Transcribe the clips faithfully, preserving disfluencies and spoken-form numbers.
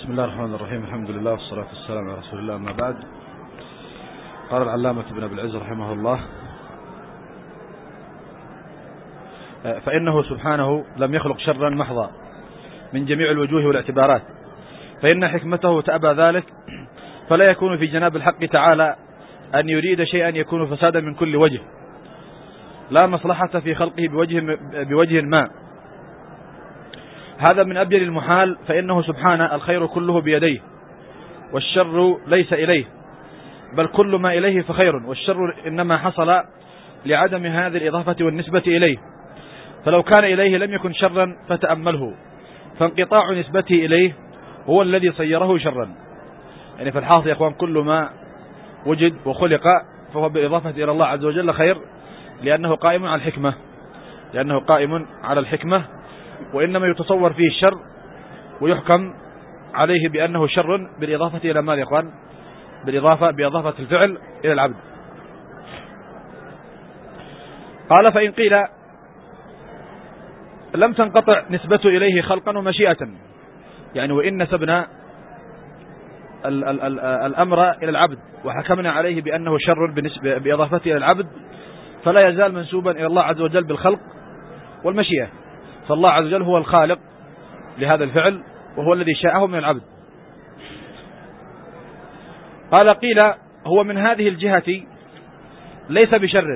بسم الله الرحمن الرحيم. الحمد لله والصلاة والسلام على رسول الله. أما بعد، قال العلامة ابن أبي العز رحمه الله: فإنه سبحانه لم يخلق شرا محضا من جميع الوجوه والاعتبارات، فإن حكمته تأبى ذلك، فلا يكون في جناب الحق تعالى أن يريد شيئا يكون فسادا من كل وجه، لا مصلحة في خلقه بوجه, بوجه ما. هذا من أبين المحال، فإنه سبحانه الخير كله بيديه، والشر ليس إليه، بل كل ما إليه فخير، والشر إنما حصل لعدم هذه الإضافة والنسبة إليه، فلو كان إليه لم يكن شرا فتأمله، فانقطاع نسبته إليه هو الذي صيره شرا. يعني في الحاصل يا أخوان، كل ما وجد وخلق فهو بالإضافة إلى الله عز وجل خير، لأنه قائم على الحكمة لأنه قائم على الحكمة وإنما يتصور فيه الشر ويحكم عليه بأنه شر بالإضافة إلى ماذا يا أخوان؟ بالإضافة بإضافة الفعل إلى العبد. قال: فإن قيل لم تنقطع نسبته إليه خلقا ومشيئة، يعني وإن نسبنا ال ال ال الأمر إلى العبد وحكمنا عليه بأنه شر بإضافته إلى العبد، فلا يزال منسوبا إلى الله عز وجل بالخلق والمشيئة، فالله عز وجل هو الخالق لهذا الفعل وهو الذي شاءه من العبد. قال: قيل هو من هذه الجهة ليس بشر،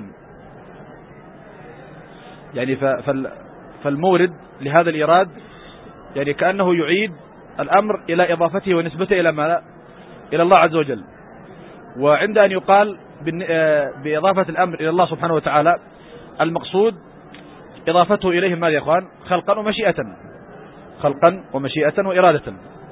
يعني فالمورد لهذا الإيراد يعني كأنه يعيد الأمر إلى إضافته ونسبته إلى ما إلى الله عز وجل. وعند أن يقال بإضافة الأمر إلى الله سبحانه وتعالى، المقصود إضافته إليه ماذا يا أخوان؟ خلقا ومشيئة خلقا ومشيئة وإرادة.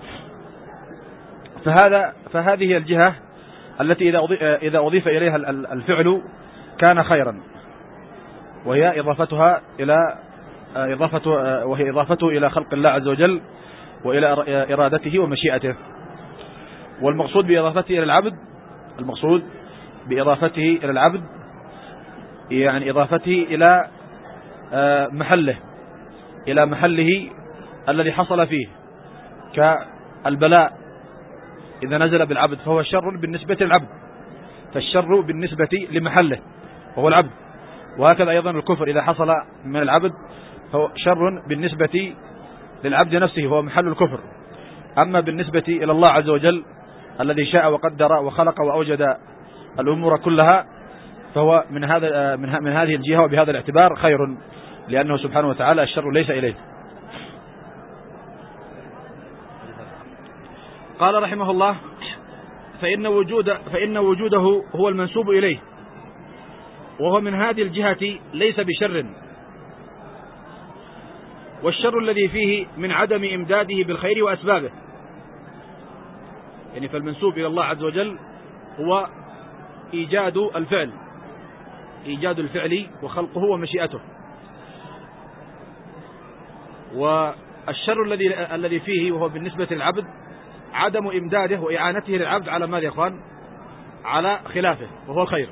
فهذا فهذه الجهة التي إذا أضيف إليها الفعل كان خيرا، وهي إضافتها إلى إضافته وهي إضافته إلى خلق الله عز وجل وإلى إرادته ومشيئته. والمقصود بإضافته إلى العبد المقصود بإضافته إلى العبد يعني إضافته إلى محله إلى محله الذي حصل فيه، كالبلاء إذا نزل بالعبد فهو شر بالنسبة للعبد، فالشر بالنسبة لمحله وهو العبد. وهكذا أيضا الكفر إذا حصل من العبد فهو شر بالنسبة للعبد نفسه وهو محل الكفر. أما بالنسبة إلى الله عز وجل الذي شاء وقدر وخلق وأوجد الأمور كلها، فهو من هذا من هذه الجهة وبهذا الاعتبار خير، لأنه سبحانه وتعالى الشر ليس إليه. قال رحمه الله: فإن وجود فإن وجوده هو المنسوب إليه، وهو من هذه الجهة ليس بشر، والشر الذي فيه من عدم إمداده بالخير وأسبابه. يعني فالمنسوب إلى الله عز وجل هو إيجاد الفعل إيجاد الفعل وخلقه ومشيئته، والشر الذي الذي فيه وهو بالنسبة للعبد عدم إمداده وإعانته للعبد على ماذا يا إخوان؟ على خلافه وهو الخير.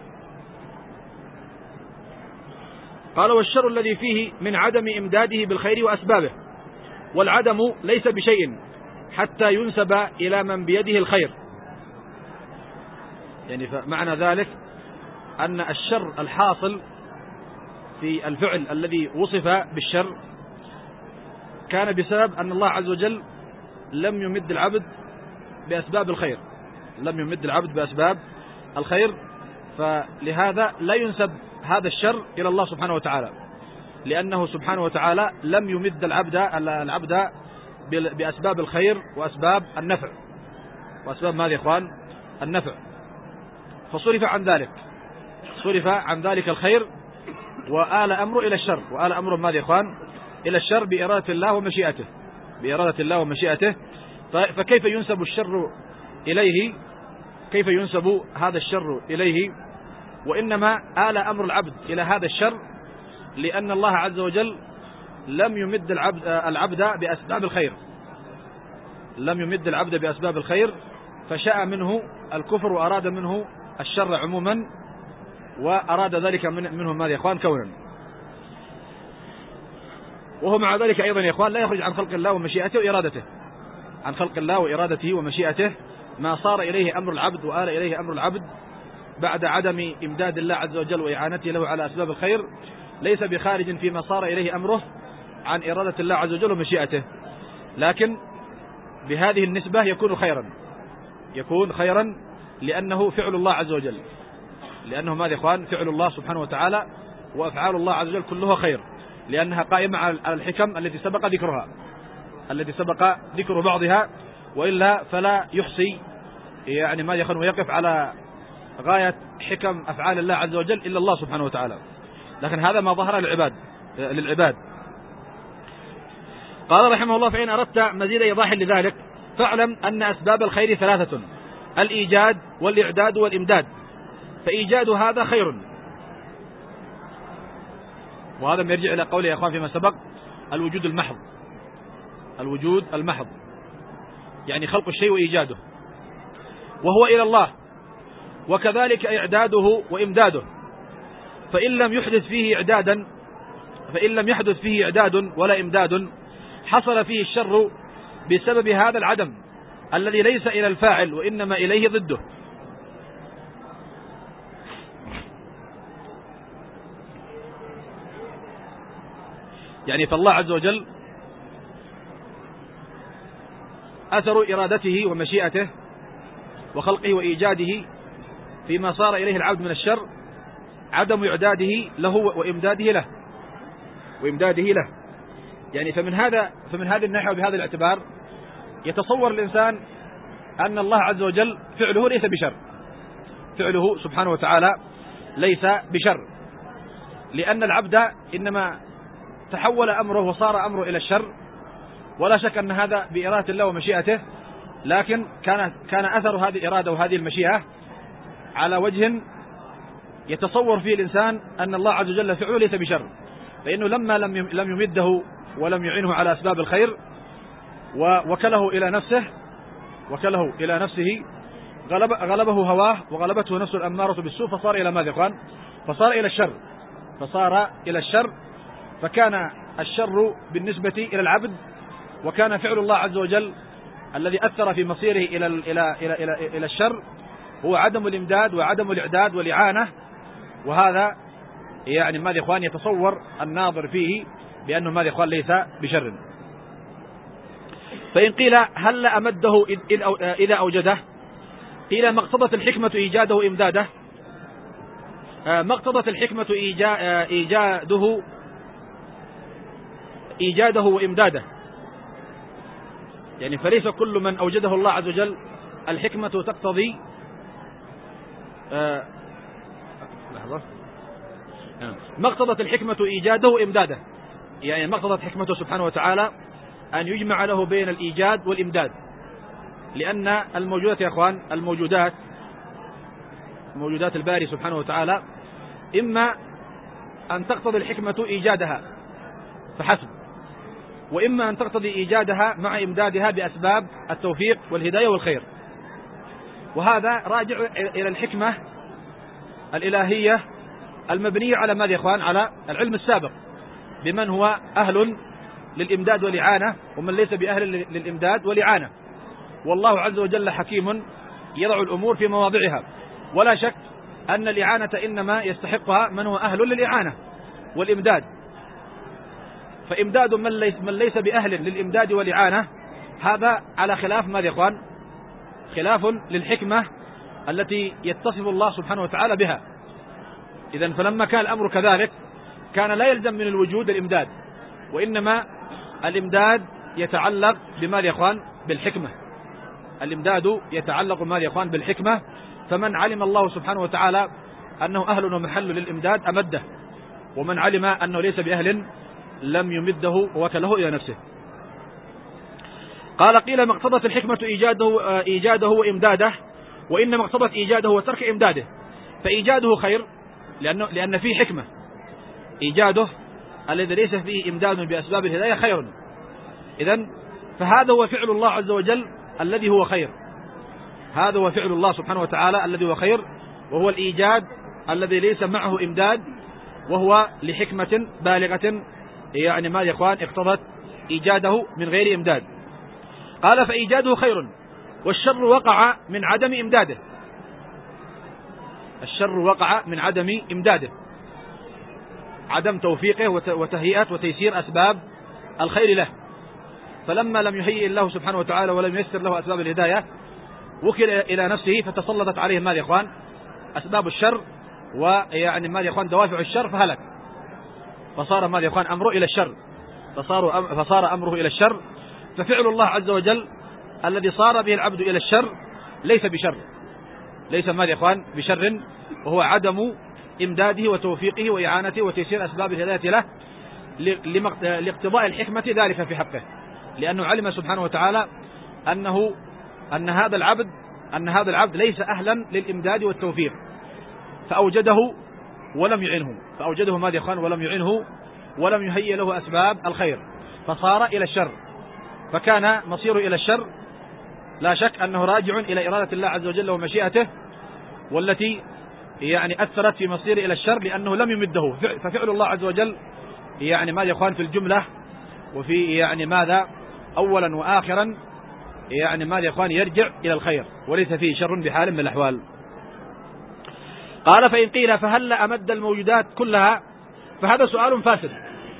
قال: والشر الذي فيه من عدم إمداده بالخير وأسبابه، والعدم ليس بشيء حتى ينسب إلى من بيده الخير. يعني فمعنى ذلك أن الشر الحاصل في الفعل الذي وصف بالشر كان بسبب أن الله عز وجل لم يمد العبد بأسباب الخير لم يمد العبد بأسباب الخير فلهذا لا ينسب هذا الشر إلى الله سبحانه وتعالى، لأنه سبحانه وتعالى لم يمد العبد العبد بأسباب الخير وأسباب النفع وأسباب ماذا يا إخوان؟ النفع. فصرف عن ذلك صرف عن ذلك الخير وآل أمره إلى الشر وآل أمره ماذا يا إخوان؟ إلى الشر بإرادة الله ومشيئته بإرادة الله ومشيئته. فكيف ينسب الشر إليه؟ كيف ينسب هذا الشر إليه؟ وإنما آل أمر العبد إلى هذا الشر لأن الله عز وجل لم يمد العبد العبد بأسباب الخير لم يمد العبد بأسباب الخير فشاء منه الكفر وأراد منه الشر عموما، وأراد ذلك منه ماذا يا إخوان؟ كونا. وهو مع ذلك أيضا يا إخوان لا يخرج عن خلق الله ومشيئته وإرادته، عن خلق الله وإرادته ومشيئته ما صار إليه أمر العبد وآل إليه أمر العبد بعد عدم إمداد الله عز وجل وإعانته له على أسباب الخير ليس بخارج فيما صار إليه أمره عن إرادة الله عز وجل ومشيئته، لكن بهذه النسبة يكون خيرا، يكون خيرا لأنه فعل الله عز وجل، لأنه ماذا يا إخوان؟ فعل الله سبحانه وتعالى وأفعال الله عز وجل كلها خير، لأنها قائمة على الحكم التي سبق ذكرها، التي سبق ذكر بعضها، وإلا فلا يحصي يعني ما يخن ويقف على غاية حكم أفعال الله عز وجل إلا الله سبحانه وتعالى. لكن هذا ما ظهر للعباد للعباد. قال رحمه الله: فإن أردت مزيد إيضاح لذلك فاعلم أن أسباب الخير ثلاثة: الإيجاد والإعداد والإمداد، فإيجاد هذا خير، وهذا ما يرجع إلى قوله يا أخوان فيما سبق: الوجود المحض، الوجود المحض يعني خلق الشيء وإيجاده، وهو إلى الله، وكذلك إعداده وإمداده، فإن لم يحدث فيه إعدادا فإن لم يحدث فيه إعداد ولا إمداد حصل فيه الشر بسبب هذا العدم الذي ليس إلى الفاعل وإنما إليه ضده. يعني فالله عز وجل أثر إرادته ومشيئته وخلقه وإيجاده فيما صار إليه العبد من الشر عدم إعداده له وإمداده له وإمداده له يعني فمن هذا فمن هذه الناحية وبهذا الاعتبار يتصور الإنسان أن الله عز وجل فعله ليس بشر، فعله سبحانه وتعالى ليس بشر، لأن العبد إنما تحول أمره وصار أمره إلى الشر، ولا شك أن هذا بإرادة الله ومشيئته، لكن كان كان أثر هذه الإرادة وهذه المشيئة على وجه يتصور فيه الإنسان أن الله عز وجل فعله ليس بشر، فإنه لما لم لم يمده ولم يعينه على أسباب الخير ووكله إلى نفسه وكله إلى نفسه غلب غلبه هواه وغلبته نفسه الأمارة بالسوء، فصار إلى ماذا يا إخوان؟ فصار إلى الشر فصار إلى الشر فكان الشر بالنسبة إلى العبد، وكان فعل الله عز وجل الذي أثر في مصيره إلى إلى إلى إلى إلى الشر هو عدم الإمداد وعدم الإعداد والإعانة، وهذا يعني ماذا يا إخوان يتصور الناظر فيه بأنه ماذا يا إخوان ليس بشر. فإن قيل هل أمده إذا أوجده؟ قيل ما اقتضت الحكمة إيجاده وإمداده، ما اقتضت الحكمة إيجاده إيجاده وإمداده، يعني فليس كل من أوجده الله عز وجل الحكمة تقتضي آه لحظة ما اقتضت الحكمة إيجاده وإمداده، يعني ما اقتضت حكمته سبحانه وتعالى أن يجمع له بين الإيجاد والإمداد، لأن الموجودات يا أخوان الموجودات موجودات الباري سبحانه وتعالى إما أن تقتضي الحكمة إيجادها فحسب، وإما أن تقتضي إيجادها مع إمدادها بأسباب التوفيق والهداية والخير، وهذا راجع إلى الحكمة الإلهية المبنية على ماذا يا إخوان؟ على العلم السابق بمن هو أهل للإمداد والإعانة ومن ليس بأهل للإمداد والإعانة، والله عز وجل حكيم يضع الأمور في مواضعها، ولا شك أن الإعانة إنما يستحقها من هو أهل للإعانة والإمداد، فإمداد من ليس, من ليس بأهل للإمداد والإعانة هذا على خلاف ماذا يا إخوان؟ خلاف للحكمة التي يتصف الله سبحانه وتعالى بها. إذن فلما كان الأمر كذلك كان لا يلزم من الوجود الإمداد، وإنما الإمداد يتعلق بماذا يا إخوان؟ بالحكمة. الإمداد يتعلق ماذا يا إخوان؟ بالحكمة، فمن علم الله سبحانه وتعالى أنه أهل ومحل للإمداد أمده، ومن علم أنه ليس بأهل لم يمده ووكله إلى نفسه. قال قيل ما اقتضت الحكمة إيجاده, إيجاده وإمداده، وإنما اقتضت إيجاده وترك إمداده، فإيجاده خير لأنه لأن فيه حكمة، إيجاده الذي ليس فيه إمداد بأسباب الهداية خير، إذن فهذا هو فعل الله عز وجل الذي هو خير، هذا هو فعل الله سبحانه وتعالى الذي هو خير، وهو الإيجاد الذي ليس معه إمداد، وهو لحكمة بالغة يعني ما يا إخوان اقتضت إيجاده من غير إمداد. قال فإيجاده خير، والشر وقع من عدم إمداده. الشر وقع من عدم إمداده، عدم توفيقه وتهيئة وتيسير أسباب الخير له. فلما لم يهيئ الله سبحانه وتعالى ولم ييسر له أسباب الهداية وكل إلى نفسه، فتسلطت عليه ماذا يا إخوان؟ أسباب الشر، ويعني ماذا يا إخوان؟ دوافع الشر، فهلك. فصار ماذا يا إخوان؟ أمره إلى الشر، فصار, أم فصار أمره إلى الشر. ففعل الله عز وجل الذي صار به العبد إلى الشر ليس بشر، ليس ماذا يا إخوان؟ بشر، وهو عدم إمداده وتوفيقه وإعانته وتيسير أسباب الهداية له لاقتضاء الحكمة ذلك في حقه، لأنه علم سبحانه وتعالى أنه أن هذا العبد أن هذا العبد ليس أهلا للإمداد والتوفيق، فأوجده ولم يعنه، فأوجده ماذا يا إخوان؟ ولم يعنه ولم يهيئ له أسباب الخير، فصار إلى الشر، فكان مصيره إلى الشر. لا شك أنه راجع إلى إرادة الله عز وجل ومشيئته، والتي يعني أثرت في مصيره إلى الشر، لأنه لم يمده. ففعل الله عز وجل يعني ماذا يا إخوان؟ في الجملة وفي يعني ماذا أولا وآخرا يعني ماذا يا إخوان؟ يرجع إلى الخير، وليس فيه شر بحال من الأحوال. قال فإن قيل فهل أمد الموجودات كلها؟ فهذا سؤال فاسد.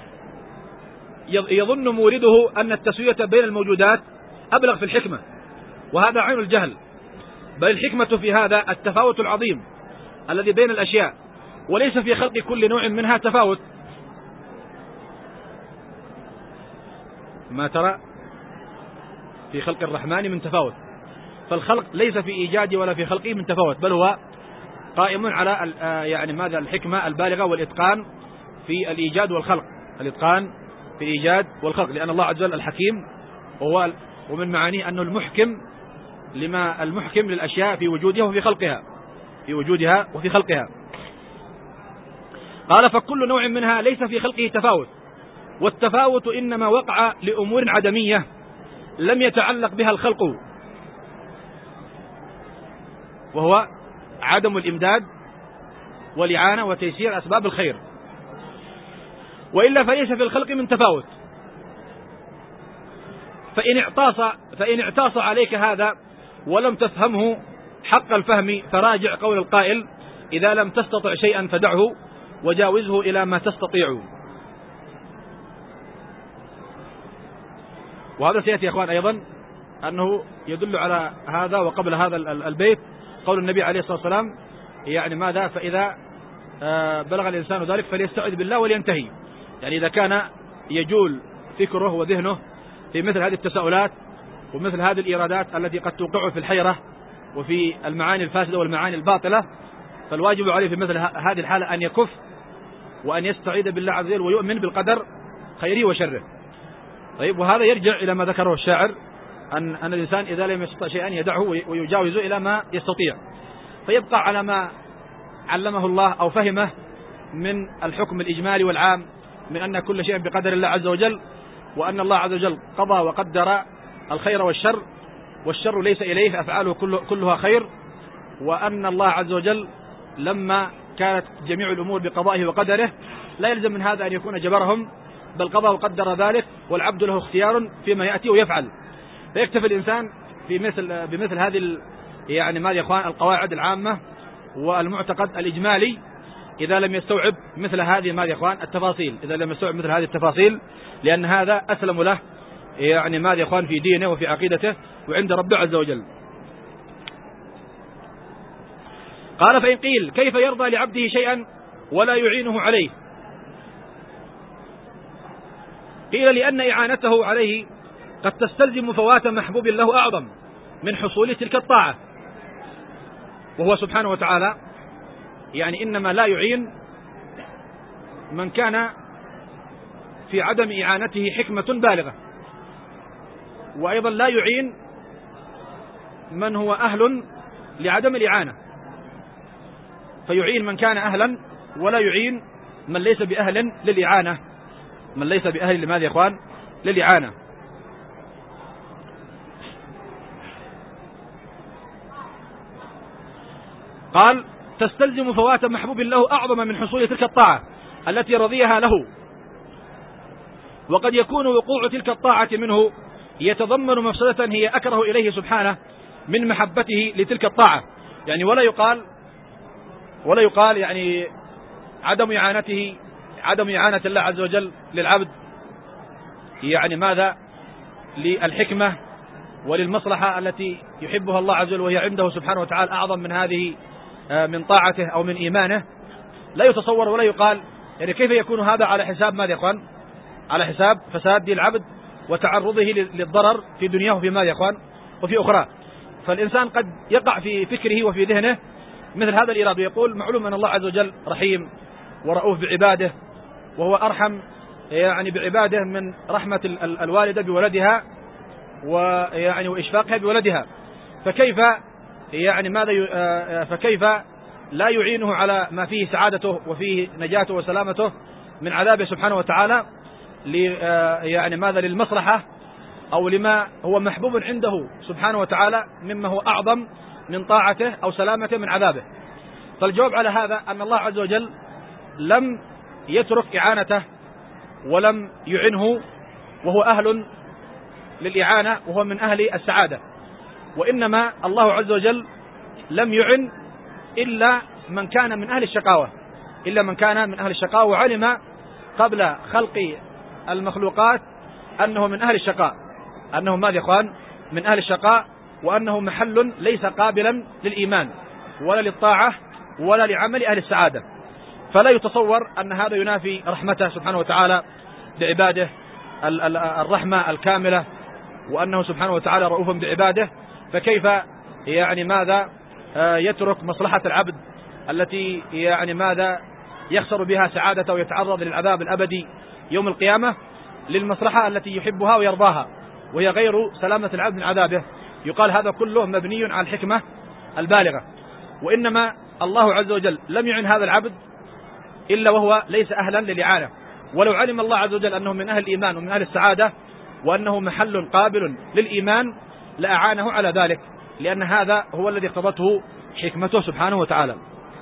يظن مورده أن التسوية بين الموجودات أبلغ في الحكمة، وهذا عين الجهل، بل الحكمة في هذا التفاوت العظيم الذي بين الأشياء، وليس في خلق كل نوع منها تفاوت. ما ترى في خلق الرحمن من تفاوت، فالخلق ليس في إيجاده ولا في خلقه من تفاوت، بل هو قائم على يعني ماذا؟ الحكمة البالغة والإتقان في الإيجاد والخلق، الإتقان في الإيجاد والخلق، لأن الله عز وجل الحكيم، وهو ومن معانيه أنه المحكم لما المحكم للأشياء في وجودها وفي خلقها، في وجودها وفي خلقها. قال فكل نوع منها ليس في خلقه تفاوت، والتفاوت إنما وقع لأمور عدمية لم يتعلق بها الخلق، وهو عدم الإمداد والإعانة وتيسير أسباب الخير، وإلا فليس في الخلق من تفاوت. فإن اعتص فإن اعتص عليك هذا ولم تفهمه حق الفهم، فراجع قول القائل: إذا لم تستطع شيئا فدعه وجاوزه إلى ما تستطيع. وهذا سيأتي يا أخوان أيضا أنه يدل على هذا. وقبل هذا البيت قول النبي عليه الصلاة والسلام يعني ماذا؟ فإذا بلغ الإنسان ذلك فليستعذ بالله ولينتهي. يعني إذا كان يجول فكره وذهنه في مثل هذه التساؤلات ومثل هذه الإيرادات التي قد توقعه في الحيرة وفي المعاني الفاسدة والمعاني الباطلة، فالواجب عليه في مثل هذه الحالة أن يكف وأن يستعيذ بالله عز وجل ويؤمن بالقدر خيره وشره. طيب، وهذا يرجع إلى ما ذكره الشاعر أن أن الإنسان إذا لم يستطع شيئا يدعه ويجاوزه إلى ما يستطيع، فيبقى على ما علمه الله أو فهمه من الحكم الإجمالي والعام من أن كل شيء بقدر الله عز وجل، وأن الله عز وجل قضى وقدر الخير والشر، والشر ليس إليه، فأفعاله كلها خير، وأن الله عز وجل لما كانت جميع الأمور بقضائه وقدره لا يلزم من هذا أن يكون جبرهم، بل قضى وقدر ذلك، والعبد له اختيار فيما يأتي ويفعل. فيكتفي الإنسان في مثل بمثل هذه يعني ماذا يا إخوان؟ القواعد العامة والمعتقد الإجمالي، إذا لم يستوعب مثل هذه ماذا يا إخوان؟ التفاصيل، إذا لم يستوعب مثل هذه التفاصيل، لأن هذا أسلم له يعني ماذا يا إخوان؟ في دينه وفي عقيدته وعند ربه عز وجل. قال فإن قيل كيف يرضى لعبده شيئا ولا يعينه عليه؟ قيل لأن إعانته عليه قد تستلزم فوات محبوب له أعظم من حصول تلك الطاعة، وهو سبحانه وتعالى يعني إنما لا يعين من كان في عدم إعانته حكمة بالغة، وأيضا لا يعين من هو أهل لعدم الإعانة، فيعين من كان أهلا ولا يعين من ليس بأهل للإعانة، من ليس بأهل لماذا يا إخوان؟ للإعانة. قال تستلزم فوات محبوب له أعظم من حصول تلك الطاعة التي رضيها له، وقد يكون وقوع تلك الطاعة منه يتضمن مفسدة هي أكره إليه سبحانه من محبته لتلك الطاعة. يعني ولا يقال ولا يقال يعني عدم إعانته عدم إعانة الله عز وجل للعبد يعني ماذا للحكمة وللمصلحة التي يحبها الله عز وجل، وهي عنده سبحانه وتعالى أعظم من هذه من طاعته أو من إيمانه. لا يتصور ولا يقال يعني كيف يكون هذا على حساب ماذا يا إخوان؟ على حساب فساد العبد وتعرضه للضرر في دنياه وفي ماذا يا إخوان؟ وفي أخرى. فالإنسان قد يقع في فكره وفي ذهنه مثل هذا الإراد، ويقول معلوم أن الله عز وجل رحيم ورؤوف بعباده، وهو أرحم يعني بعباده من رحمة الوالدة بولدها ويعني وإشفاقها بولدها، فكيف يعني ماذا فكيف لا يعينه على ما فيه سعادته وفيه نجاته وسلامته من عذابه سبحانه وتعالى يعني ماذا للمصلحة أو لما هو محبوب عنده سبحانه وتعالى مما هو أعظم من طاعته أو سلامته من عذابه. فالجواب على هذا أن الله عز وجل لم يترك إعانته ولم يعنه وهو أهل للإعانة وهو من أهل السعادة، وإنما الله عز وجل لم يعن إلا من كان من أهل الشقاوة إلا من كان من أهل الشقاوة وعلم قبل خلق المخلوقات أنه من أهل الشقاء أنه ماذا يا إخوان؟ من أهل الشقاء، وأنه محل ليس قابلا للإيمان ولا للطاعة ولا لعمل أهل السعادة. فلا يتصور أن هذا ينافي رحمته سبحانه وتعالى بعباده الرحمة الكاملة، وأنه سبحانه وتعالى رؤوف بعباده، فكيف يعني ماذا يترك مصلحة العبد التي يعني ماذا يخسر بها سعادته ويتعرض للعذاب الأبدي يوم القيامة للمصلحة التي يحبها ويرضاها وهي غير سلامة العبد من عذابه. يقال هذا كله مبني على الحكمة البالغة، وإنما الله عز وجل لم يعن هذا العبد إلا وهو ليس أهلا للإعانة، ولو علم الله عز وجل أنه من أهل الإيمان ومن أهل السعادة وأنه محل قابل للإيمان لأعانه على ذلك، لأن هذا هو الذي اقتضته حكمته سبحانه وتعالى.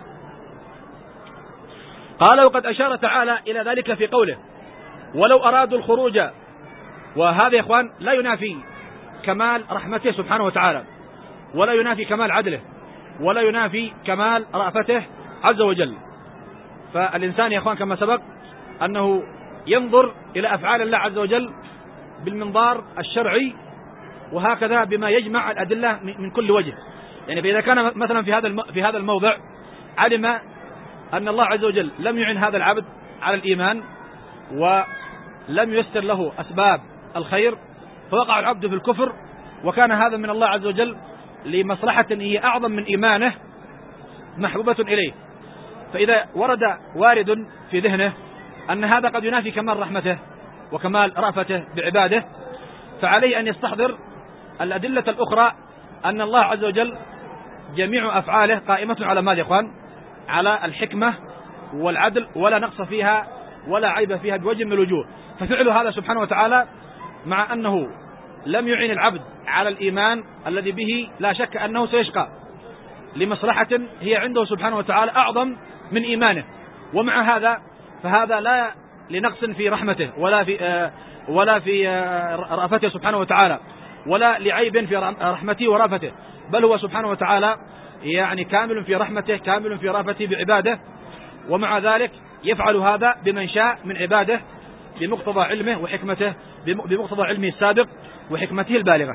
قال وقد أشار تعالى إلى ذلك في قوله ولو أرادوا الخروج، وهذا يا إخوان لا ينافي كمال رحمته سبحانه وتعالى، ولا ينافي كمال عدله، ولا ينافي كمال رأفته عز وجل. فالإنسان يا إخوان كما سبق أنه ينظر إلى أفعال الله عز وجل بالمنظار الشرعي، وهكذا بما يجمع الأدلة من كل وجه. يعني فإذا كان مثلا في هذا في هذا الموضع علم أن الله عز وجل لم يعن هذا العبد على الإيمان ولم ييسر له أسباب الخير، فوقع العبد في الكفر، وكان هذا من الله عز وجل لمصلحة هي أعظم من إيمانه محبوبة إليه. فإذا ورد وارد في ذهنه أن هذا قد ينافي كمال رحمته وكمال رأفته بعباده، فعليه أن يستحضر الأدلة الأخرى أن الله عز وجل جميع أفعاله قائمة على ماذا يا إخوان؟ على الحكمة والعدل، ولا نقص فيها ولا عيب فيها بوجه من الوجوه. ففعل هذا سبحانه وتعالى مع أنه لم يعين العبد على الإيمان الذي به لا شك أنه سيشقى لمصلحة هي عنده سبحانه وتعالى أعظم من إيمانه، ومع هذا فهذا لا لنقص في رحمته ولا في آه ولا في آه رأفته سبحانه وتعالى، ولا لعيب في رحمته ورأفته، بل هو سبحانه وتعالى يعني كامل في رحمته كامل في رأفته بعباده، ومع ذلك يفعل هذا بمن شاء من عباده بمقتضى علمه وحكمته بمقتضى علمه السابق وحكمته البالغة.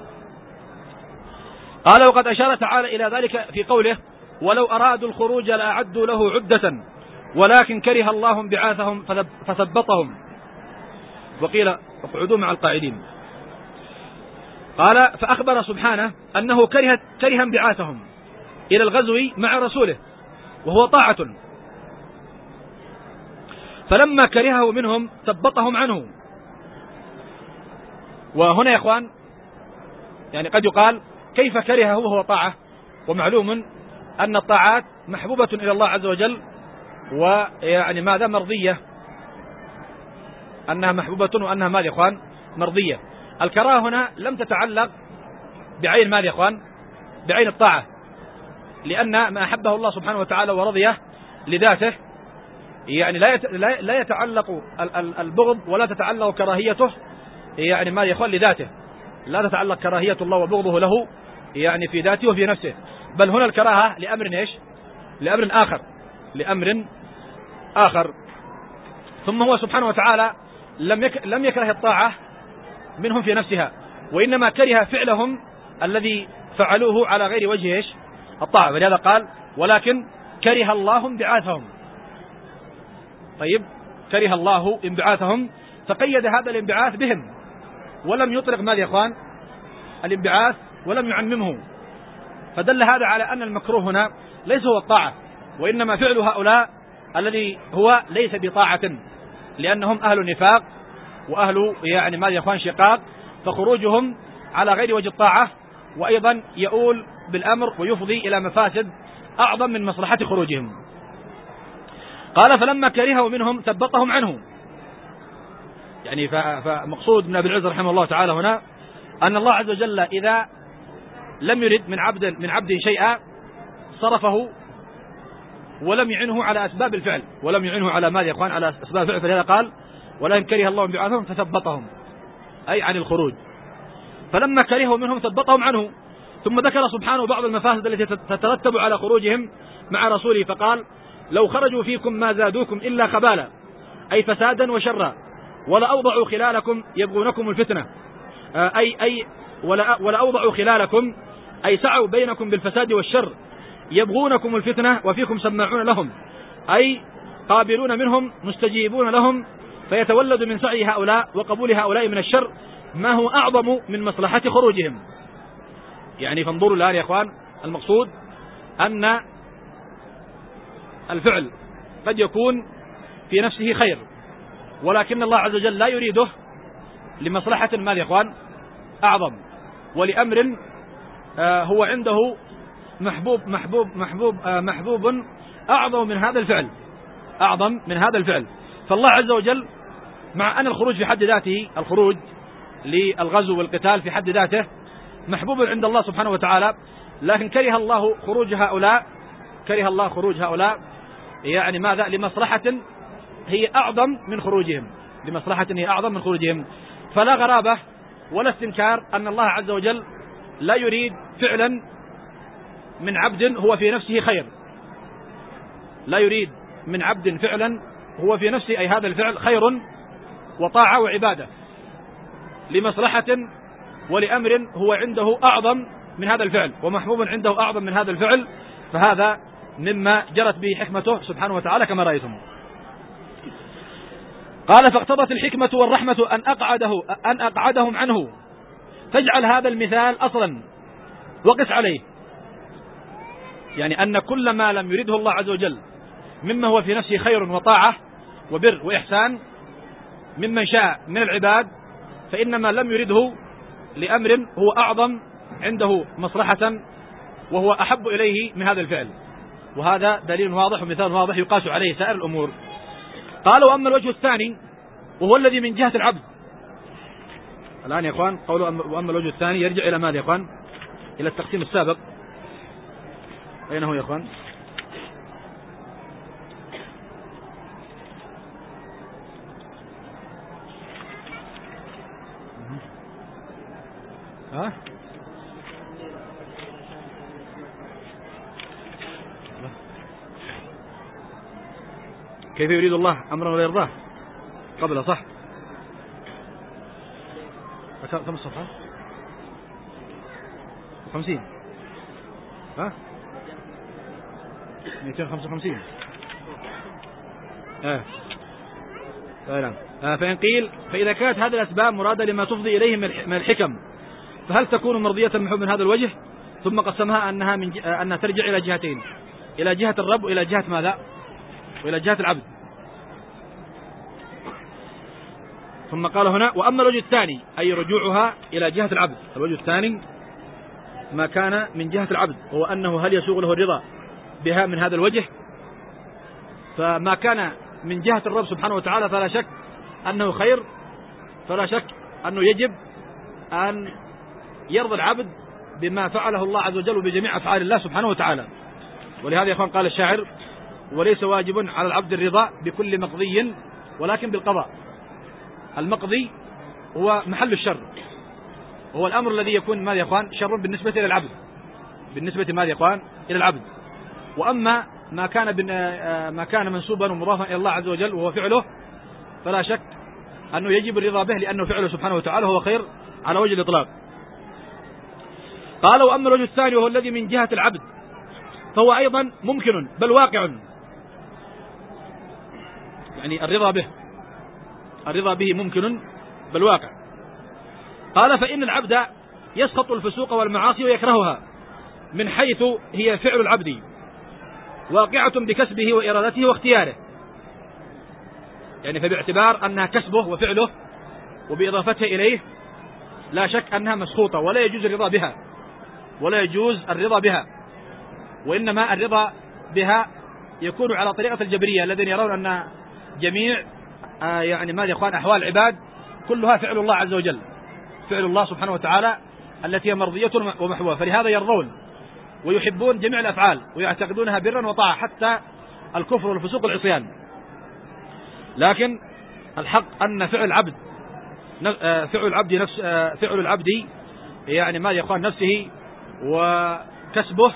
قال وقد أشار تعالى إلى ذلك في قوله ولو أرادوا الخروج لأعدوا له عدة ولكن كره الله بعاثهم فثبطهم وقيل اقعدوا مع القاعدين. قال فأخبر سبحانه أنه كره كره انبعاثهم إلى الغزو مع رسوله وهو طاعة، فلما كرهه منهم ثبطهم عنه. وهنا يا إخوان يعني قد يقال كيف كرهه وهو طاعة، ومعلوم أن الطاعات محبوبة إلى الله عز وجل ويعني ماذا مرضية، أنها محبوبة وأنها ماذا يا إخوان مرضية. الكراهة هنا لم تتعلق بعين ماذا يا إخوان بعين الطاعة، لأن ما أحبه الله سبحانه وتعالى ورضيه لذاته يعني لا يتعلق البغض ولا تتعلق كراهيته يعني ما يا إخوان لذاته، لا تتعلق كراهية الله وبغضه له يعني في ذاته وفي نفسه، بل هنا الكراهة لأمر إيش؟ لأمر آخر لأمر آخر. ثم هو سبحانه وتعالى لم يك لم يكره الطاعة منهم في نفسها، وإنما كره فعلهم الذي فعلوه على غير وجه إيش؟ الطاعة. ولهذا قال ولكن كره الله انبعاثهم. طيب، كره الله انبعاثهم، فقيد هذا الانبعاث بهم ولم يطلق ماذا يا اخوان؟ الانبعاث، ولم يعممه. فدل هذا على أن المكروه هنا ليس هو الطاعة، وإنما فعل هؤلاء الذي هو ليس بطاعة، لأنهم أهل نفاق وأهل يعني ماذا يا اخوان؟ شقاق، فخروجهم على غير وجه الطاعة وأيضا يؤول بالأمر ويفضي إلى مفاسد أعظم من مصلحة خروجهم. قال فلما كرهوا منهم ثبطهم عنه. يعني فمقصود من ابن العز رحمه الله تعالى هنا أن الله عز وجل إذا لم يرد من عبد من عبد شيئا صرفه ولم يعنه على أسباب الفعل، ولم يعنه على ماذا يا اخوان؟ على أسباب الفعل. فلهذا قال ولئن كره الله انبعاثهم فثبطهم، أي عن الخروج. فلما كرهوا منهم ثبطهم عنه. ثم ذكر سبحانه بعض المفاسد التي تترتب على خروجهم مع رسوله، فقال لو خرجوا فيكم ما زادوكم إلا خبالا، أي فسادا وشرا، ولا أوضعوا خلالكم يبغونكم الفتنة، أي أي ولا ولا أوضعوا خلالكم، أي سعوا بينكم بالفساد والشر، يبغونكم الفتنة وفيكم سماعون لهم، أي قابلون منهم مستجيبون لهم، فيتولد من سعي هؤلاء وقبول هؤلاء من الشر ما هو أعظم من مصلحة خروجهم. يعني فانظروا الآن يا أخوان، المقصود أن الفعل قد يكون في نفسه خير، ولكن الله عز وجل لا يريده لمصلحة ماذا يا أخوان؟ أعظم، ولأمر آه هو عنده محبوب محبوب محبوب آه محبوب أعظم من هذا الفعل، أعظم من هذا الفعل. فالله عز وجل مع أن الخروج في حد ذاته، الخروج للغزو والقتال في حد ذاته محبوب عند الله سبحانه وتعالى، لكن كره الله خروج هؤلاء، كره الله خروج هؤلاء يعني ماذا؟ لمصلحة هي أعظم من خروجهم، لمصلحة هي أعظم من خروجهم. فلا غرابة ولا استنكار أن الله عز وجل لا يريد فعلا من عبد هو في نفسه خير، لا يريد من عبد فعلا هو في نفسه أي هذا الفعل خير وطاعة وعبادة، لمصلحة ولأمر هو عنده أعظم من هذا الفعل ومحبوب عنده أعظم من هذا الفعل. فهذا مما جرت به حكمته سبحانه وتعالى كما رأيتم. قال فاقتضت الحكمة والرحمة أن أقعده أن أقعدهم عنه، فاجعل هذا المثال أصلا وقس عليه. يعني أن كل ما لم يرده الله عز وجل مما هو في نفسه خير وطاعة وبر وإحسان ممن شاء من العباد، فإنما لم يرده لأمر هو أعظم عنده مصلحة وهو أحب إليه من هذا الفعل. وهذا دليل واضح ومثال واضح يقاس عليه سائر الأمور. قال وأما الوجه الثاني وهو الذي من جهة العبد. الآن يا أخوان قولوا وأما الوجه الثاني يرجع إلى ماذا يا أخوان؟ إلى التقسيم السابق. أين هو يا أخوان؟ ها؟ كيف يريد الله أمرا ولا يرضاه قبل صح؟ كم الصفحة؟ خمسين. ها؟ مئتين خمسة وخمسين. آه. نعم. آه فإن قيل فإذا كانت هذه الأسباب مرادة لما تفضي إليه من الحكم، فهل تكون مرضية محب من هذا الوجه؟ ثم قسمها أنها من ج... أنها ترجع إلى جهتين، إلى جهة الرب وإلى جهة ماذا؟ وإلى جهة العبد. ثم قال هنا وأما الوجه الثاني أي رجوعها إلى جهة العبد. الوجه الثاني ما كان من جهة العبد هو أنه هل يسوغ له الرضا بها من هذا الوجه، فما كان من جهة الرب سبحانه وتعالى فلا شك أنه خير، فلا شك أنه يجب أن يرضى العبد بما فعله الله عز وجل بجميع أفعال الله سبحانه وتعالى. ولهذا يا أخوان قال الشاعر وليس واجب على العبد الرضا بكل مقضي ولكن بالقضاء. المقضي هو محل الشر، هو الأمر الذي يكون ماذا يا إخوان شر بالنسبة إلى العبد، بالنسبة ماذا يا إخوان إلى العبد. وأما ما كان ما كان منسوبا ومضافا إلى الله عز وجل وهو فعله، فلا شك أنه يجب الرضا به، لأنه فعله سبحانه وتعالى هو خير على وجه الإطلاق. قال: وأما الوجه الثاني وهو الذي من جهة العبد فهو أيضا ممكن بل واقع، يعني الرضا به، الرضا به ممكن بل واقع. قال: فإن العبد يسخط الفسوق والمعاصي ويكرهها من حيث هي فعل العبد واقعة بكسبه وإرادته واختياره، يعني فباعتبار أنها كسبه وفعله وبإضافتها إليه لا شك أنها مسخوطة ولا يجوز الرضا بها، ولا يجوز الرضا بها، وإنما الرضا بها يكون على طريقة الجبرية الذين يرون أن جميع آه يعني ماذا يا إخوان أحوال العباد كلها فعل الله عز وجل، فعل الله سبحانه وتعالى التي هي مرضية ومحبوبة، فلهذا يرضون ويحبون جميع الأفعال ويعتقدونها برا وطاعة حتى الكفر والفسوق والعصيان. لكن الحق أن فعل العبد فعل العبد نفس فعل العبد يعني ماذا يا إخوان نفسه وكسبه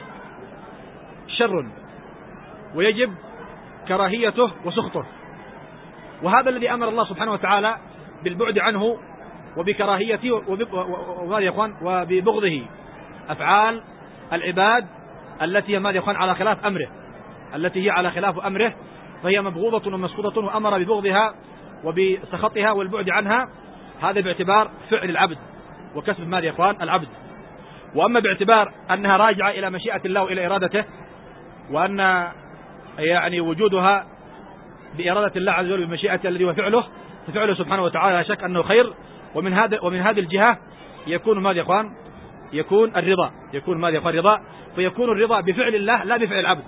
شر، ويجب كراهيته وسخطه، وهذا الذي أمر الله سبحانه وتعالى بالبعد عنه وبكراهيته وماذا يا إخوان وببغضه أفعال العباد التي هي ماذا يا إخوان على خلاف أمره، التي هي على خلاف أمره فهي مبغوضة ومسخوطة، وأمر ببغضها وبسخطها والبعد عنها، هذا باعتبار فعل العبد وكسب ماذا يا إخوان العبد. وأما باعتبار أنها راجعة إلى مشيئة الله وإلى إرادته، وأن يعني وجودها بإرادة الله عز وجل بمشيئته الذي هو فعله، ففعله سبحانه وتعالى لا شك أنه خير، ومن هذا ومن هذه الجهة يكون ماذا يا إخوان يكون الرضا، يكون ماذا يا إخوان الرضا، فيكون الرضا بفعل الله لا بفعل العبد،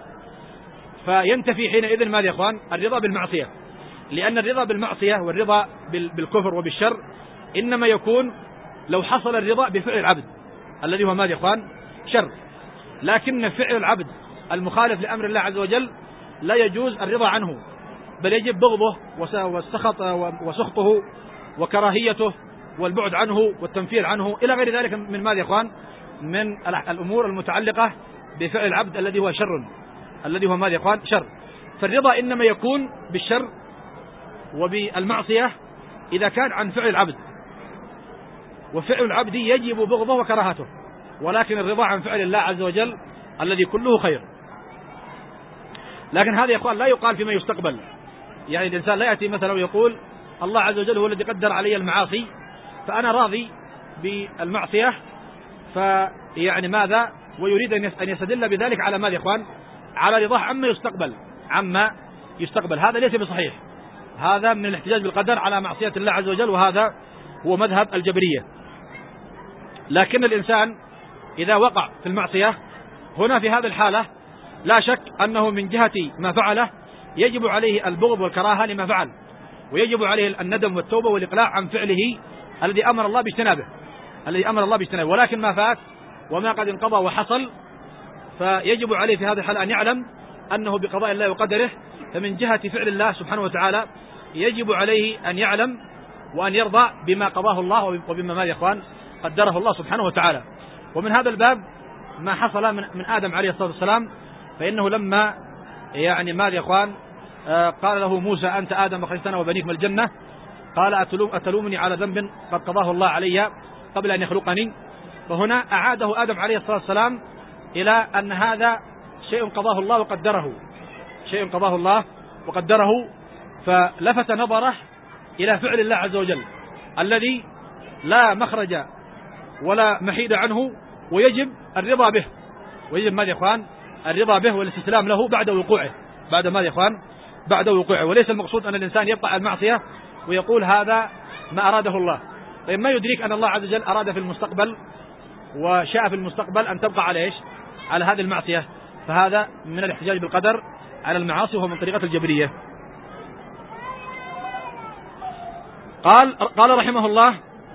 فينتفي حينئذ ماذا يا إخوان الرضا بالمعصية، لأن الرضا بالمعصية والرضا بالكفر وبالشر إنما يكون لو حصل الرضا بفعل العبد الذي هو ماذا يا إخوان شر، لكن فعل العبد المخالف لأمر الله عز وجل لا يجوز الرضا عنه، بل يجب بغضه والسخط وسخطه وكراهيته والبعد عنه والتنفير عنه إلى غير ذلك من ماذا يا إخوان من الأمور المتعلقة بفعل العبد الذي هو شر، الذي هو ماذا يا إخوان شر. فالرضا إنما يكون بالشر وبالمعصية إذا كان عن فعل العبد، وفعل العبد يجب بغضه وكراهته، ولكن الرضا عن فعل الله عز وجل الذي كله خير. لكن هذا يا إخوان لا يقال فيما يستقبل، يعني الإنسان لا يأتي مثلا ويقول الله عز وجل هو الذي قدر علي المعاصي فأنا راضي بالمعصية، فيعني ماذا ويريد أن يستدل بذلك على ماذا يا إخوان على رضاه عما يستقبل، عما يستقبل. هذا ليس بصحيح، هذا من الاحتجاج بالقدر على معصية الله عز وجل، وهذا هو مذهب الجبرية. لكن الإنسان إذا وقع في المعصية هنا في هذه الحالة لا شك أنه من جهة ما فعله يجب عليه البغض والكراهة لما فعل، ويجب عليه الندم والتوبة والإقلاع عن فعله الذي أمر الله باجتنابه، الذي أمر الله باجتنابه. ولكن ما فات وما قد انقضى وحصل فيجب عليه في هذه الحالة أن يعلم أنه بقضاء الله وقدره، فمن جهة فعل الله سبحانه وتعالى يجب عليه أن يعلم وأن يرضى بما قضاه الله وبما ماذا يا إخوان قدره الله سبحانه وتعالى. ومن هذا الباب ما حصل من, من آدم عليه الصلاة والسلام، فإنه لما يعني ماذا يا إخوان آه قال له موسى أنت آدم أخرجتنا وبنيك من الجنة، قال أتلوم أتلومني على ذنب قد قضاه الله علي قبل أن يخلقني، فهنا أعاده آدم عليه الصلاة والسلام إلى أن هذا شيء قضاه الله وقدره، شيء قضاه الله وقدره، فلفت نظره إلى فعل الله عز وجل الذي لا مخرج ولا محيد عنه، ويجب الرضا به، ويجب ماذا يا إخوان الرضا به والاستسلام له بعد وقوعه، بعد ماذا يا إخوان بعد وقوعه. وليس المقصود أن الإنسان يبقى على المعصية ويقول هذا ما أراده الله، طيب ما يدريك أن الله عز وجل أراد في المستقبل وشاء في المستقبل أن تبقى على إيش على هذه المعصية، فهذا من الاحتجاج بالقدر على المعاصي وهو من طريقة الجبرية. قال قال رحمه الله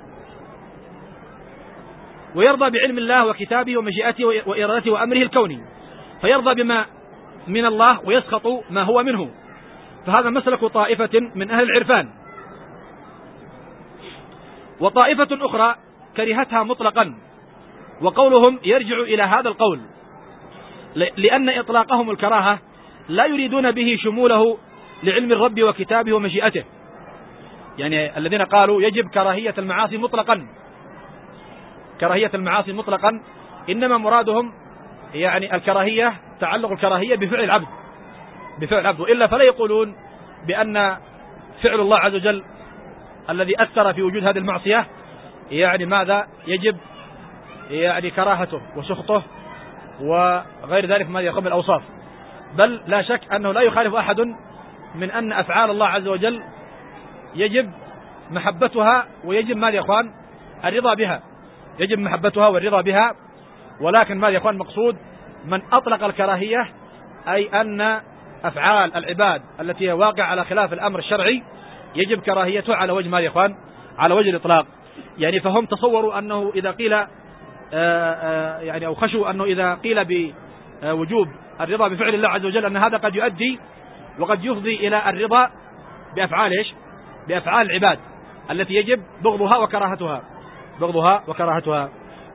ويرضى بعلم الله وكتابه ومشيئته وإرادته وأمره الكوني، فيرضى بما من الله ويسخط ما هو منه، فهذا مسلك طائفة من أهل العرفان. وطائفة أخرى كرهتها مطلقا، وقولهم يرجع إلى هذا القول، لأن إطلاقهم الكراهة لا يريدون به شموله لعلم الرب وكتابه ومشيئته. يعني الذين قالوا يجب كراهية المعاصي مطلقا، كراهية المعاصي مطلقا، إنما مرادهم يعني الكراهية، تعلق الكراهية بفعل العبد، بفعل العبد، وإلا فلا يقولون بأن فعل الله عز وجل الذي أثر في وجود هذه المعصية يعني ماذا يجب يعني كراهته وسخطه وغير ذلك ما يقوم الأوصاف. بل لا شك أنه لا يخالف أحد من أن أفعال الله عز وجل يجب محبتها ويجب ماذا يا إخوان الرضا بها، يجب محبتها والرضا بها. ولكن ماذا يا إخوان مقصود من أطلق الكراهية أي أن أفعال العباد التي هي واقع على خلاف الأمر الشرعي يجب كراهيته على وجه ماذا يا إخوان على وجه الإطلاق. يعني فهم تصوروا أنه إذا قيل آآ آآ يعني أو خشوا أنه إذا قيل بوجوب الرضا بفعل الله عز وجل أن هذا قد يؤدي وقد يفضي إلى الرضا بأفعال إيش بأفعال العباد التي يجب بغضها وكراهتها، بغضها وكراهتها.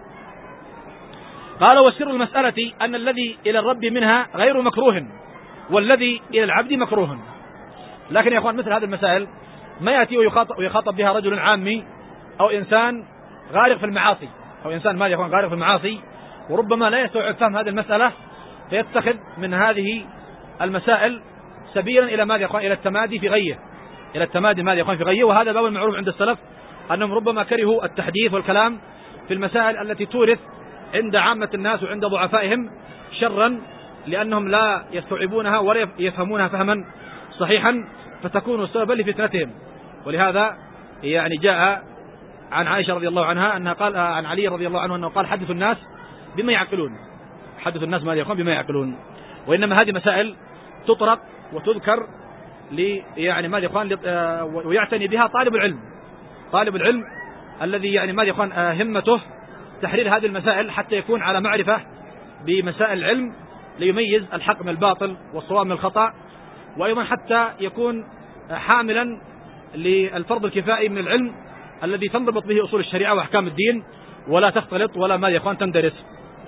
قال وسر المسألة أن الذي إلى الرب منها غير مكروه والذي إلى العبد مكروه. لكن يا أخوان مثل هذه المسائل ما يأتي ويخاطب, ويخاطب بها رجل عامي أو إنسان غارق في المعاصي، أو إنسان ما يا أخوان غارق في المعاصي وربما لا يستوعب فهم هذه المسألة فيتخذ من هذه المسائل سبيلا إلى ماذا يا أخوان إلى التمادي في غيه، إلى التمادي ماذا يا أخوان في غيه. وهذا باب المعروف عند السلف أنهم ربما كرهوا التحديث والكلام في المسائل التي تورث عند عامة الناس وعند ضعفائهم شرا، لأنهم لا يستوعبونها ولا يفهمونها فهما صحيحا فتكون سببا لفتنتهم. ولهذا يعني جاء عن عائشة رضي الله عنها أنها قال عن علي رضي الله عنه أنه قال حدث الناس بما يعقلون، حدث الناس ماذا يقول بما يعقلون. وإنما هذه مسائل تطرق وتذكر لي يعني ماذا يقول ويعتني بها طالب العلم، طالب العلم الذي يعني ماذا يقول همته تحرير هذه المسائل حتى يكون على معرفة بمسائل العلم ليميز الحق من الباطل والصواب من الخطأ، وأيضا حتى يكون حاملا للفرض الكفائي من العلم الذي تنضبط به أصول الشريعة وأحكام الدين ولا تختلط ولا ما يخوان تندرس.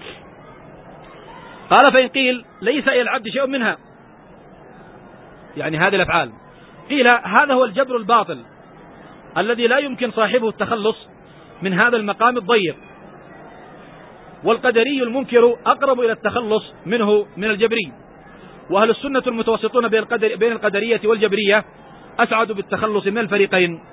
قال فإن قيل ليس إلى العبد شيء منها، يعني هذه الأفعال، قيل هذا هو الجبر الباطل الذي لا يمكن صاحبه التخلص من هذا المقام الضيق، والقدري المنكر أقرب إلى التخلص منه من الجبري، وأهل السنة المتوسطون بين القدر بين القدرية والجبرية أسعد بالتخلص من الفريقين.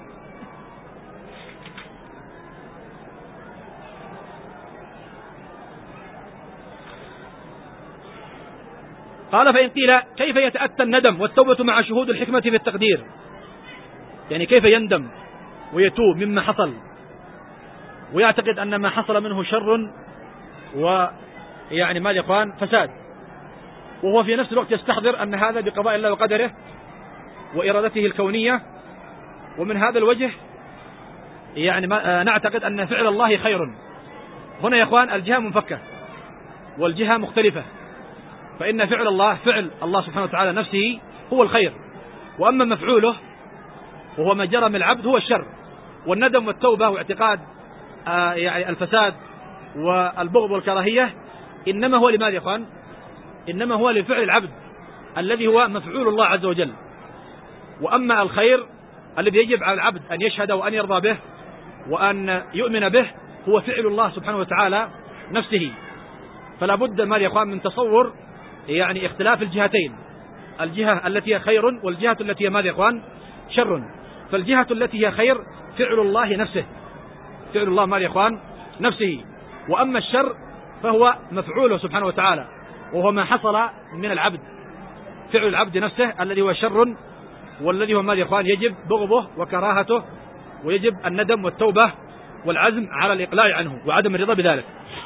قال فإن قيل كيف يتأتى الندم والتوبة مع شهود الحكمة في التقدير، يعني كيف يندم ويتوب مما حصل ويعتقد أن ما حصل منه شر ويعني ما يقال فساد، وهو في نفس الوقت يستحضر أن هذا بقضاء الله وقدره وإرادته الكونية. ومن هذا الوجه يعني ما نعتقد أن فعل الله خير. هنا يا إخوان الجهة منفكة والجهة مختلفة، فإن فعل الله فعل الله سبحانه وتعالى نفسه هو الخير، وأما مفعوله وهو ما جرى من العبد هو الشر. والندم والتوبة واعتقاد آه يعني الفساد والبغض والكراهية إنما هو لماذا يا إخوان؟ إنما هو لفعل العبد الذي هو مفعول الله عز وجل. وأما الخير الذي يجب على العبد أن يشهد وأن يرضى به وأن يؤمن به هو فعل الله سبحانه وتعالى نفسه. فلا بد ماذا يا إخوان من تصور يعني اختلاف الجهتين، الجهة التي هي خير والجهة التي هي ماذا يا إخوان شر. فالجهة التي هي خير فعل الله نفسه، فعل الله ماذا يا إخوان نفسه. وأما الشر فهو مفعوله سبحانه وتعالى وهو ما حصل من العبد، فعل العبد نفسه الذي هو شر، والذي هو ماذا يا إخوان يجب بغضه وكراهته، ويجب الندم والتوبة والعزم على الإقلاع عنه وعدم الرضا بذلك.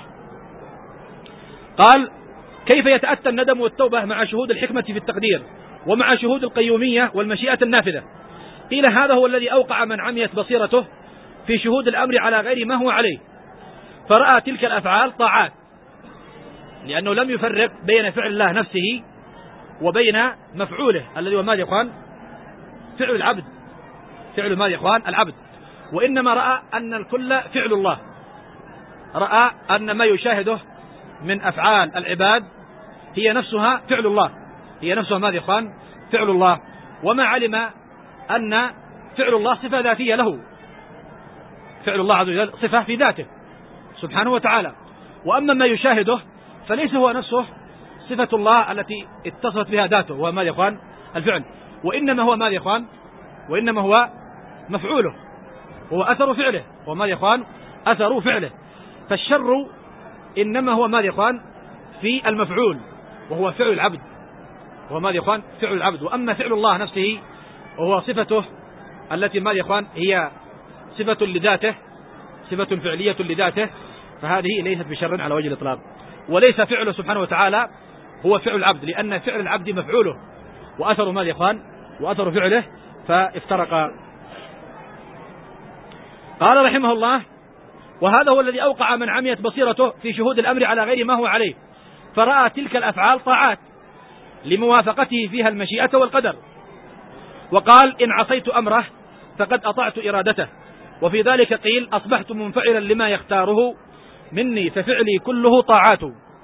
قال كيف يتأتى الندم والتوبة مع شهود الحكمة في التقدير ومع شهود القيومية والمشيئة النافذة؟ قيل هذا هو الذي أوقع من عميت بصيرته في شهود الأمر على غير ما هو عليه، فرأى تلك الأفعال طاعات، لأنه لم يفرق بين فعل الله نفسه وبين مفعوله الذي هو ماذا يا إخوان فعل العبد، فعل ماذا يا إخوان العبد. وإنما رأى أن الكل فعل الله، رأى أن ما يشاهده من أفعال العباد هي نفسها فعل الله، هي نفسها ماذا يا إخوان؟ فعل الله. وما علم أن فعل الله صفة ذاتية له، فعل الله عز وجل صفة في ذاته سبحانه وتعالى، وأما ما يشاهده فليس هو نفسه صفة الله التي اتصفت بها ذاته، وهو ماذا يا إخوان؟ الفعل، وإنما هو ماذا يا إخوان؟ وإنما هو مفعوله، هو أثر فعله، هو ماذا يا إخوان؟ أثر فعله. فالشر إنما هو ماذا يا إخوان؟ في المفعول، وهو فعل العبد، وهو ماذا يا إخوان؟ فعل العبد. وأما فعل الله نفسه وهو صفته التي ماذا يا إخوان؟ هي صفة لذاته، صفة فعلية لذاته، فهذه ليست بشر على وجه الإطلاق. وليس فعله سبحانه وتعالى هو فعل العبد، لأن فعل العبد مفعوله وأثر ماذا يا إخوان؟ وأثر فعله، فافترق. قال رحمه الله: وهذا هو الذي أوقع من عميت بصيرته في شهود الأمر على غير ما هو عليه، فرأى تلك الأفعال طاعات لموافقته فيها المشيئة والقدر، وقال: إن عصيت أمره فقد أطعت إرادته. وفي ذلك قيل: أصبحت منفعلا لما يختاره مني ففعلي كله طاعات.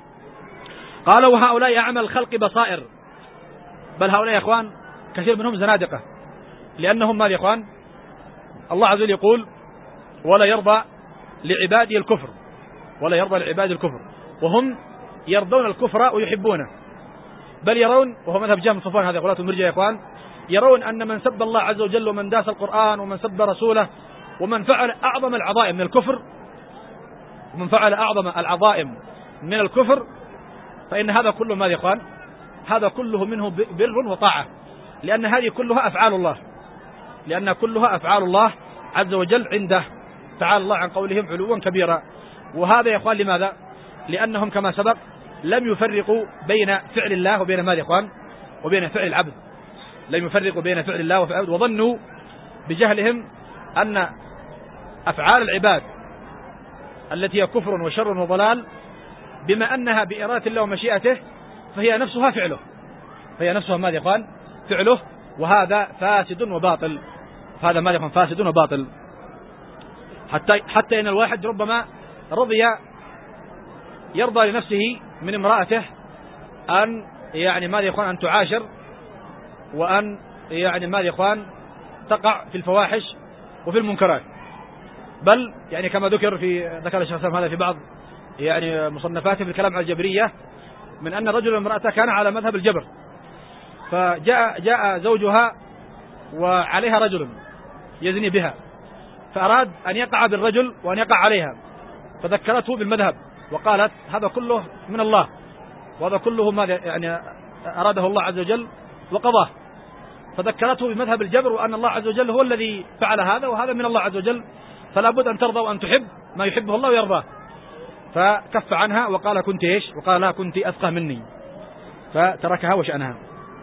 قال: وهؤلاء أعمى الخلق بصائر، بل هؤلاء يا إخوان كثير منهم زنادقة، لأنهم ماذا يا إخوان؟ الله عز وجل يقول: ولا يرضى لعبادي الكفر، ولا يرضى لعبادي الكفر، وهم يرضون الكفر ويحبونه، بل يرون، وهو مذهب جهم صفوان، هذا غلاة المرجئة يا إخوان، يرون أن من سب الله عز وجل ومن داس القرآن ومن سب رسوله ومن فعل أعظم العظائم من الكفر، ومن فعل أعظم العظائم من الكفر، فإن هذا كله ماذا يا إخوان؟ هذا كله منه بر وطاعة، لأن هذه كلها أفعال الله، لأن كلها أفعال الله عز وجل عنده، تعالى الله عن قولهم علوا كبيرا. وهذا يا إخوان لماذا؟ لأنهم كما سبق لم يفرقوا بين فعل الله وبين ماذا يا إخوان؟ وبين فعل العبد، لم يفرقوا بين فعل الله وفعل العبد، وظنوا بجهلهم أن أفعال العباد التي هي كفر وشر وضلال بما أنها بإرادة الله ومشيئته فهي نفسها فعله، فهي نفسها ماذا يا إخوان؟ فعله، وهذا فاسد وباطل، هذا ماذا يا إخوان؟ فاسد وباطل. حتى حتى إن الواحد ربما رضي يرضى لنفسه من امرأته أن يعني ماذا يا إخوان؟ أن تعاشر، وأن يعني ماذا يا إخوان؟ تقع في الفواحش وفي المنكرات، بل يعني كما ذكر في ذكر الشيخ هذا في بعض يعني مصنفاته في الكلام على الجبرية، من أن رجل وامرأته كان على مذهب الجبر، فجاء جاء زوجها وعليها رجل يزني بها، فأراد أن يقع بالرجل وأن يقع عليها، فذكرته بالمذهب وقالت: هذا كله من الله، وهذا كله ماذا يعني أراده الله عز وجل وقضاه، فذكرته بمذهب الجبر وأن الله عز وجل هو الذي فعل هذا، وهذا من الله عز وجل، فلا بد أن ترضى وأن تحب ما يحبه الله ويرضاه. فكف عنها وقال: كنت إيش؟ وقال: لا، كنت أفقه مني، فتركها وشأنها.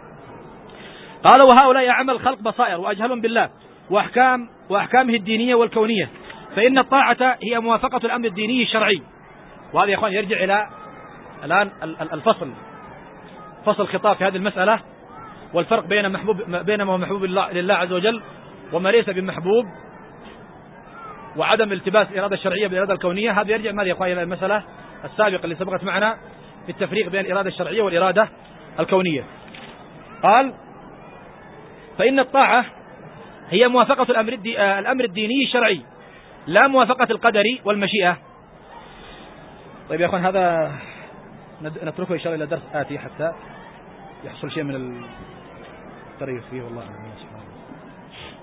قال: وهؤلاء أعمى الخلق بصائر وأجهلهم بالله وأحكام وأحكامه الدينية والكونية، فإن الطاعة هي موافقة الأمر الديني الشرعي. وهذا يا إخوان يرجع إلى الآن الفصل، فصل خطاب في هذه المسألة، والفرق بين محبوب بين ما هو محبوب لله عز وجل وما ليس بمحبوب، وعدم التباس الإرادة الشرعية بالإرادة الكونية. هذا يرجع ماذا يا إخوان؟ إلى المسألة السابقة اللي سبقت معنا في التفريق بين الإرادة الشرعية والإرادة الكونية. قال: فإن الطاعة هي موافقة الأمر الأمر الديني الشرعي، لا موافقة القدر والمشيئة. طيب يا أخوان، هذا نتركه إن شاء الله إلى درس آتي حتى يحصل شيء من التريث فيه، والله أعلم.